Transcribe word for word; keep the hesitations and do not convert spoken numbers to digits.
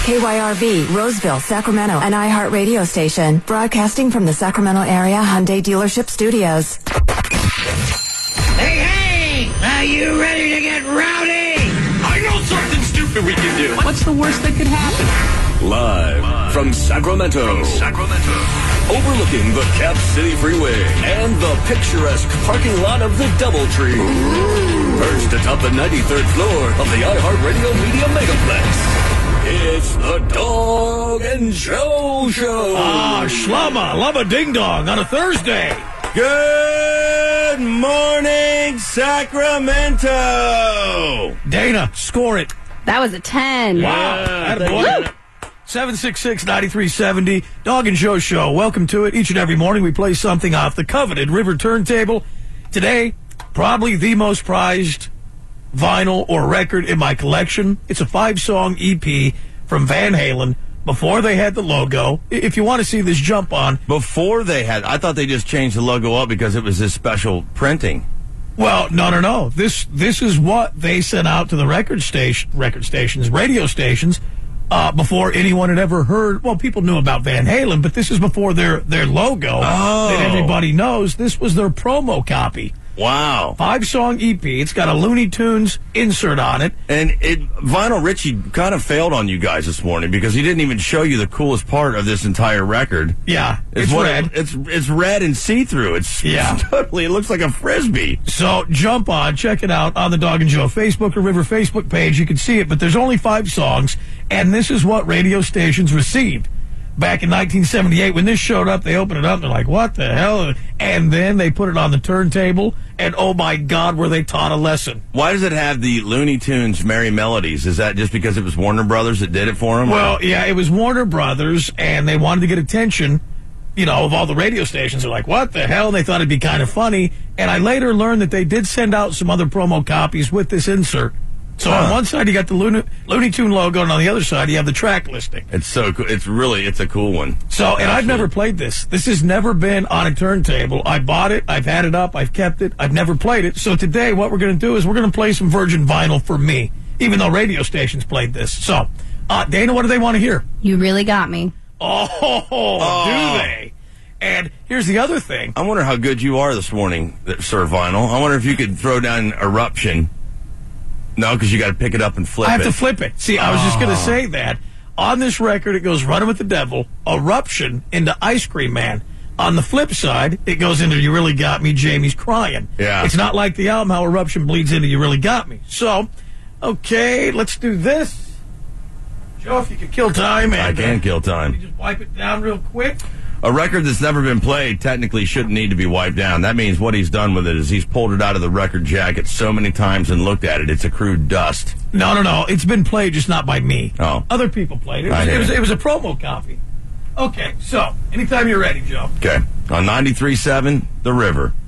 K Y R V, Roseville, Sacramento, an iHeart radio station. Broadcasting from the Sacramento area Hyundai dealership studios. Hey, hey! Are you ready to get rowdy? I know something stupid we can do. What's the worst that could happen? Live, Live. From Sacramento. From Sacramento. Overlooking the Cap City Freeway and the picturesque parking lot of the Doubletree. Perched atop the ninety-third floor of the iHeartRadio Media Megaplex. It's the Dog and Joe Show. Ah, Shlama, Lubba Ding Dong on a Thursday. Good morning, Sacramento. Dana, score it. That was a ten. Wow. Attaboy. seven six six, nine three seven zero. Dog and Joe Show. Welcome to it. Each and every morning we play something off the coveted River Turntable. Today, probably the most prized vinyl or record in my collection. It's a five-song E P from Van Halen before they had the logo. If you want to see this, jump on. Before they had, I thought they just changed the logo up because it was this special printing. Well, no, no, no. This this is what they sent out to the record station, record stations, radio stations, uh, before anyone had ever heard. Well, people knew about Van Halen, but this is before their their logo oh. that everybody knows. This was their promo copy. Wow. Five-song E P. It's got a Looney Tunes insert on it. And it, Vinyl Richie kind of failed on you guys this morning because he didn't even show you the coolest part of this entire record. Yeah, it's, it's what, red. It's it's red and see-through. It's, yeah. it's totally, it looks like a Frisbee. So jump on, check it out on the Dog and Joe Facebook or River Facebook page. You can see it, but there's only five songs, and this is what radio stations received. Back in nineteen seventy-eight, when this showed up, they opened it up, and they're like, what the hell? And then they put it on the turntable, and oh my God, were they taught a lesson. Why does it have the Looney Tunes Merry Melodies? Is that just because it was Warner Brothers that did it for them? Well, yeah, it was Warner Brothers, and they wanted to get attention, you know, of all the radio stations. They're like, what the hell? And they thought it'd be kind of funny. And I later learned that they did send out some other promo copies with this insert. So huh. on one side, you got the Looney, Looney Tune logo, and on the other side, you have the track listing. It's so cool. It's really, it's a cool one. So, and Absolutely. I've never played this. This has never been on a turntable. I bought it. I've had it up. I've kept it. I've never played it. So today, what we're going to do is we're going to play some Virgin vinyl for me, even though radio stations played this. So, uh, Dana, what do they want to hear? You really got me. Oh, oh, do they? And here's the other thing. I wonder how good you are this morning, Sir Vinyl. I wonder if you could throw down Eruption. No, because you got to pick it up and flip it. I have it. to flip it. See, I was oh. just going to say that. On this record, it goes Running with the Devil, Eruption into Ice Cream Man. On the flip side, it goes into You Really Got Me, Jamie's Crying. Yeah. It's not like the album how Eruption bleeds into You Really Got Me. So, okay, let's do this. Joe, if you could kill time. And, I can uh, kill time. Can you just wipe it down real quick? A record that's never been played technically shouldn't need to be wiped down. That means what he's done with it is he's pulled it out of the record jacket so many times and looked at it. It's accrued dust. No, no, no. It's been played, just not by me. Oh. Other people played it. It was, it was, it was a promo copy. Okay, so anytime you're ready, Joe. Okay. On ninety-three point seven, The River.